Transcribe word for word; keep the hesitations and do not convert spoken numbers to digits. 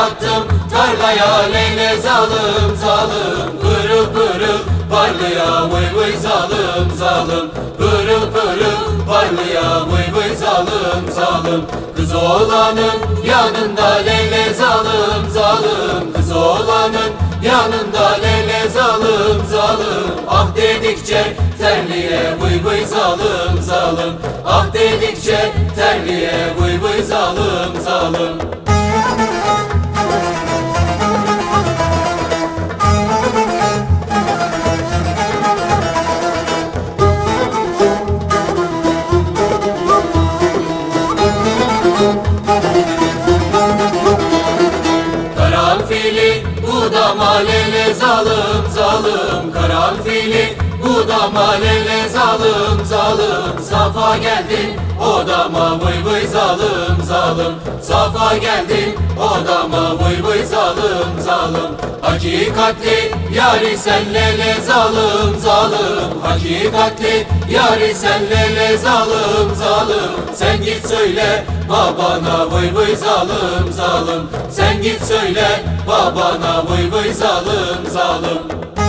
yattım tarlaya lele zalim zalim. Pırıl pırıl parlıya vıy vıy zalim zalim. Pırıl pırıl parlıya vıy vıy zalim zalim. Kız oğlanın yanında lele zalim zalim. Kız oğlanın yanında lele zalim zalim. Ah dedikçe terliye vıy vıy zalim zalim. Ah dedikçe terliye vıy vıy zalim zalim. Karanfili budama lele zalim zalim. Karanfili budama lele zalim zalim. Safa geldin odama vıy vıy zalim zalim. Safa geldin odama vıy vıy zalim zalim. Hakikatli yari sen lele zalim zalim. Hakikatli yari sen lele zalim zalim. Sen git söyle babana vıy vıy zalim zalim. Sen git söyle babana vıy vıy zalim zalim.